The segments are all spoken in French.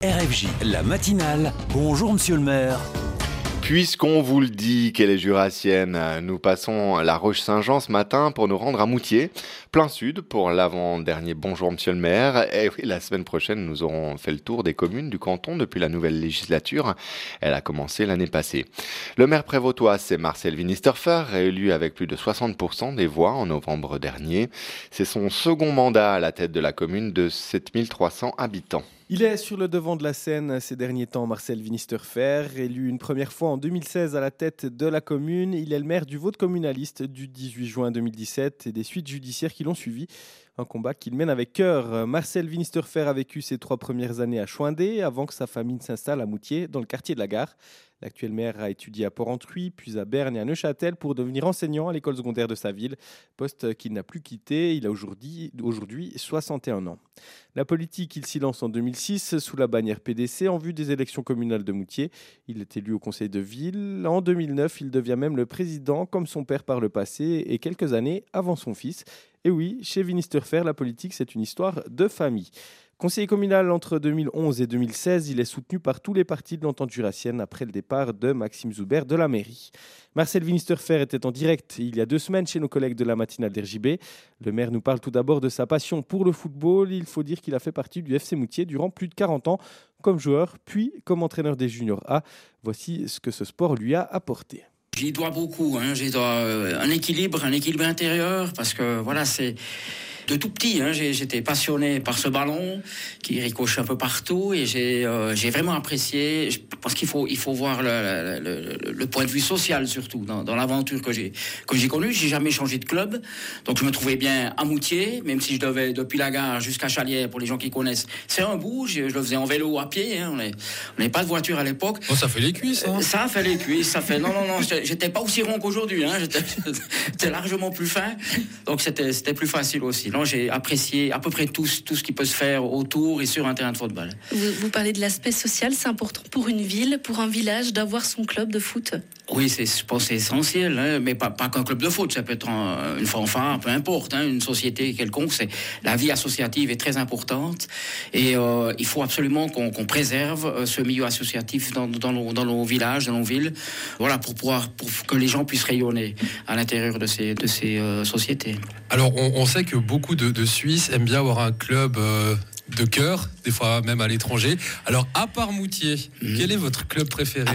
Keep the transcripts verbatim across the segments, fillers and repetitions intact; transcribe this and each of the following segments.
R F J, la matinale. Bonjour monsieur le maire. Puisqu'on vous le dit qu'elle est jurassienne, nous passons la Roche-Saint-Jean ce matin pour nous rendre à Moutier, plein sud, pour l'avant-dernier Bonjour Monsieur le maire. Et oui, la semaine prochaine, nous aurons fait le tour des communes du canton depuis la nouvelle législature. Elle a commencé l'année passée. Le maire prévôtois, c'est Marcel Winisterfer, réélu avec plus de soixante pour cent des voix en novembre dernier. C'est son second mandat à la tête de la commune de sept mille trois cents habitants. Il est sur le devant de la scène ces derniers temps, Marcel Winisterfer, élu une première fois en deux mille seize à la tête de la commune. Il est le maire du vote communaliste du dix-huit juin deux mille dix-sept et des suites judiciaires qui l'ont suivi. Un combat qu'il mène avec cœur. Marcel Winisterfer a vécu ses trois premières années à Chouindé avant que sa famille ne s'installe à Moutier, dans le quartier de la Gare. L'actuel maire a étudié à Port-Entruy, puis à Berne et à Neuchâtel pour devenir enseignant à l'école secondaire de sa ville, poste qu'il n'a plus quitté. Il a aujourd'hui, aujourd'hui soixante et un ans. La politique, il s'y lance en deux mille six sous la bannière P D C en vue des élections communales de Moutier. Il est élu au conseil de ville. En deux mille neuf, il devient même le président comme son père par le passé et quelques années avant son fils. Et oui, chez Winisterfer, la politique, c'est une histoire de famille. Conseiller communal entre deux mille onze et deux mille seize, il est soutenu par tous les partis de l'entente jurassienne après le départ de Maxime Zoubert de la mairie. Marcel Winisterfer était en direct il y a deux semaines chez nos collègues de la matinale d'R J B. Le maire nous parle tout d'abord de sa passion pour le football. Il faut dire qu'il a fait partie du F C Moutier durant plus de quarante ans comme joueur, puis comme entraîneur des juniors A. Voici ce que ce sport lui a apporté. J'y dois beaucoup, hein. J'y dois euh, un équilibre, un équilibre intérieur, parce que voilà, c'est... De tout petit, hein, j'ai, j'étais passionné par ce ballon qui ricoche un peu partout et j'ai, euh, j'ai vraiment apprécié, parce qu'il faut, il faut voir le, le, le, le point de vue social surtout dans, dans l'aventure que j'ai, que j'ai connue. J'ai jamais changé de club, donc je me trouvais bien à Moutier, même si je devais depuis la gare jusqu'à Chalière, pour les gens qui connaissent, c'est un bout. Je, je le faisais en vélo, à pied, hein, on n'avait pas de voiture à l'époque. Oh, ça fait les cuisses, hein. Ça fait les cuisses, ça fait... Non, non, non, j'étais pas aussi rond qu'aujourd'hui, hein, j'étais, j'étais largement plus fin, donc c'était, c'était plus facile aussi. Non, j'ai apprécié à peu près tout, tout ce qui peut se faire autour et sur un terrain de football. Vous, vous parlez de l'aspect social, c'est important pour une ville, pour un village, d'avoir son club de foot. Oui, c'est, je pense que c'est essentiel, hein, mais pas, pas qu'un club de foot, ça peut être un, une fanfare, peu importe, hein, une société quelconque. C'est, la vie associative est très importante et euh, il faut absolument qu'on, qu'on préserve ce milieu associatif dans, dans, nos, dans nos villages, dans nos villes, voilà, pour pouvoir, pour que les gens puissent rayonner à l'intérieur de ces, de ces euh, sociétés. Alors, on, on sait que beaucoup de, de Suisses aiment bien avoir un club euh, de cœur, des fois même à l'étranger. Alors, à part Moutier, mmh. quel est votre club préféré?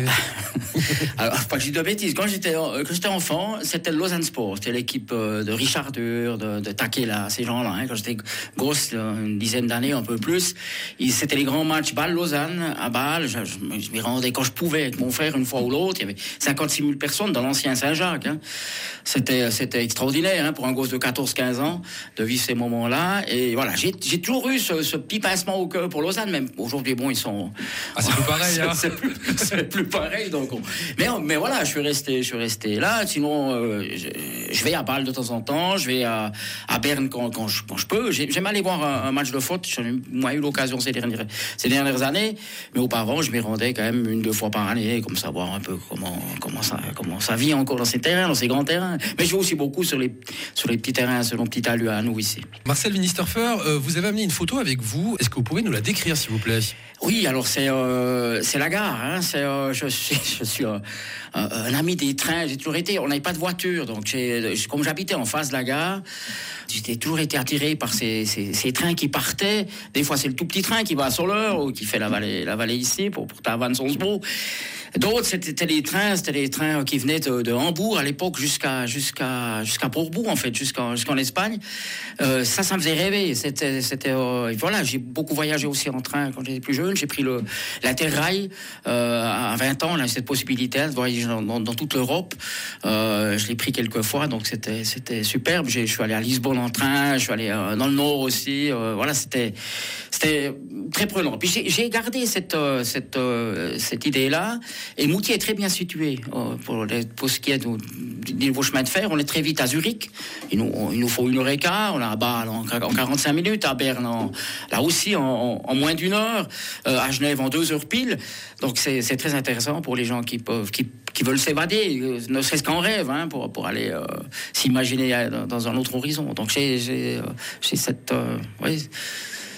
Alors, pas que je dis de bêtises. Quand j'étais, quand j'étais enfant, c'était le Lausanne Sport. C'était l'équipe de Richard Dur, de, de Takela, ces gens-là. Hein. Quand j'étais grosse, une dizaine d'années, un peu plus, et c'était les grands matchs Bâle-Lausanne, à Bâle. Je, je, je m'y rendais quand je pouvais avec mon frère, une fois ou l'autre. Il y avait cinquante-six mille personnes dans l'ancien Saint-Jacques. Hein. C'était, c'était extraordinaire, hein, pour un gosse de quatorze quinze ans, de vivre ces moments-là. Et voilà, j'ai, j'ai toujours eu ce, ce petit pincement au cœur pour Lausanne. Même aujourd'hui, bon, ils sont... Ah, c'est plus pareil, hein. c'est, c'est, plus, c'est plus pareil, donc... On... Mais, mais voilà, je suis resté, je suis resté là. Sinon, euh, je, je vais à Bâle de temps en temps, je vais à, à Berne quand, quand, je, quand je peux. J'aime aller voir un, un match de foot. J'en ai moi, eu l'occasion ces dernières, ces dernières années. Mais auparavant, je m'y rendais quand même une, deux fois par année, comme savoir un peu comment, comment, ça, comment ça vit encore dans ces terrains, dans ces grands terrains. Mais je vais aussi beaucoup sur les, sur les petits terrains, sur nos petits talus à nous ici. Marcel Winisterfer, euh, vous avez amené une photo avec vous. Est-ce que vous pouvez nous la décrire, s'il vous plaît? Oui, alors c'est, euh, c'est la gare. Hein. C'est, euh, je suis, je suis euh, un, un ami des trains. J'ai toujours été. On n'avait pas de voiture, donc j'ai, comme j'habitais en face de la gare, j'ai toujours été attiré par ces, ces, ces trains qui partaient. Des fois, c'est le tout petit train qui va à Soleure ou qui fait la vallée, la vallée ici pour, pour Tavannes-Sonsbro. D'autres, c'était les trains, c'était les trains qui venaient de, de Hambourg à l'époque jusqu'à jusqu'à jusqu'à Portbou en fait, jusqu'en jusqu'en Espagne. Euh, ça, ça me faisait rêver. C'était c'était euh, voilà, j'ai beaucoup voyagé aussi en train quand j'étais plus jeune. J'ai pris le l'Interrail euh, à vingt ans. On a cette possibilité de voyager dans, dans, dans toute l'Europe. Euh, je l'ai pris quelques fois, donc c'était c'était superbe. J'ai, je suis allé à Lisbonne en train, je suis allé euh, dans le Nord aussi. Euh, voilà, c'était c'était très prenant. Puis j'ai, j'ai gardé cette euh, cette euh, cette idée là. Et Moutier est très bien situé euh, pour, les, pour ce qui est du niveau chemin de fer. On est très vite à Zurich. Il nous, on, il nous faut une heure et quart. On a à Bâle en, en quarante-cinq minutes. À Berne, en, là aussi, en, en, en moins d'une heure. Euh, à Genève, en deux heures pile. Donc, c'est, c'est très intéressant pour les gens qui peuvent, qui, qui veulent s'évader, euh, ne serait-ce qu'en rêve, hein, pour, pour aller euh, s'imaginer dans, dans un autre horizon. Donc, j'ai, j'ai, euh, j'ai cette... Euh, oui,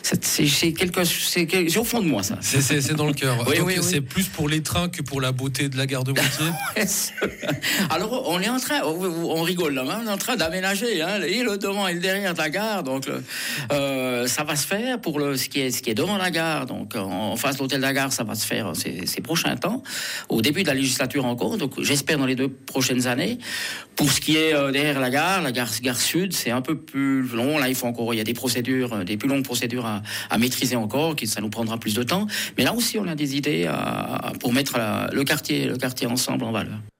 c'est, c'est, c'est, quelque, c'est, quelque, c'est au fond de moi, ça. C'est, c'est, c'est dans le cœur. Oui, Donc, oui, c'est oui. plus pour les trains que pour la beauté de la gare de Moutier. Alors, on est en train, on rigole là, hein, on est en train d'aménager hein, et le devant et le derrière de la gare. Donc, euh, ça va se faire pour le, ce, qui est, ce qui est devant la gare. Donc, en face de l'hôtel de la gare, ça va se faire ces, ces prochains temps, au début de la législature encore. Donc, j'espère dans les deux prochaines années. Pour ce qui est euh, derrière la gare, la gare, gare sud, c'est un peu plus long. Là, il faut encore, il y a des procédures, des plus longues procédures à, à maîtriser encore, qui ça nous prendra plus de temps. Mais là aussi, on a des idées à, pour mettre la, le quartier, le quartier ensemble en valeur.